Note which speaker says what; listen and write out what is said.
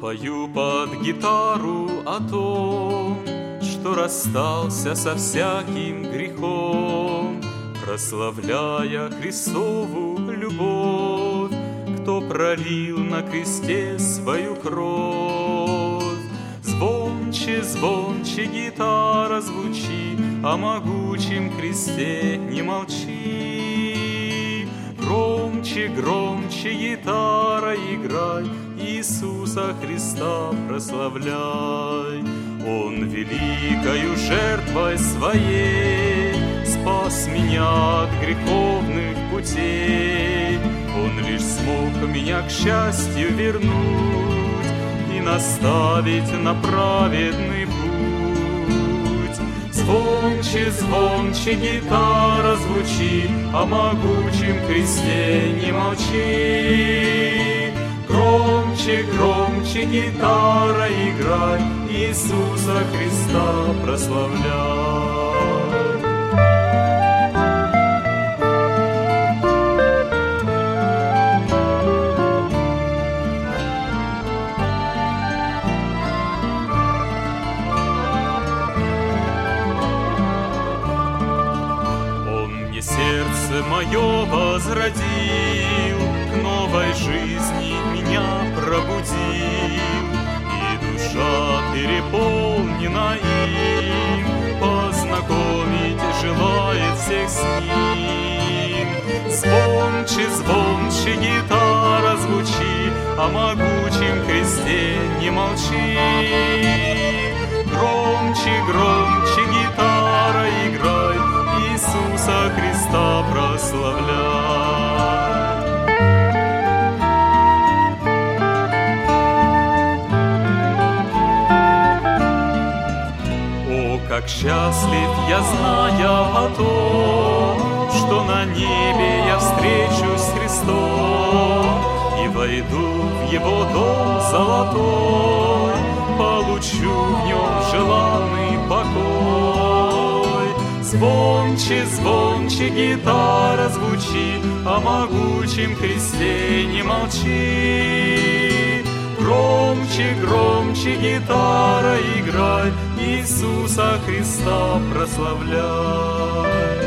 Speaker 1: Пою под гитару о том, что расстался со всяким грехом, прославляя Христову любовь, кто пролил на кресте свою кровь. Звонче, звонче гитара звучи, о могучем кресте не молчи. Громче, громче гитара играй, Иисуса Христа прославляй. Он великою жертвой своей спас меня от греховных путей. Он лишь смог меня к счастью вернуть и наставить на праведный путь. Звонче, звонче гитара звучи, о могучем кресте не молчи. Громче, громче гитара играй, Иисуса Христа прославляй. Сердце мое возродил, к новой жизни меня пробудил, и душа переполнена им, познакомить желает всех с ним. Звонче, звонче гитара звучи, о могучем кресте не молчи. Громче, громче гитара играй, Иисуса Христа прославляй. О, как счастлив я, зная о том, что на небе я встречусь с Христом и войду в Его дом золотой, получу в нем желанный покой. Звонче, звонче гитара звучи, о могучем кресте не молчи. Громче, громче гитара играй, Иисуса Христа прославляй.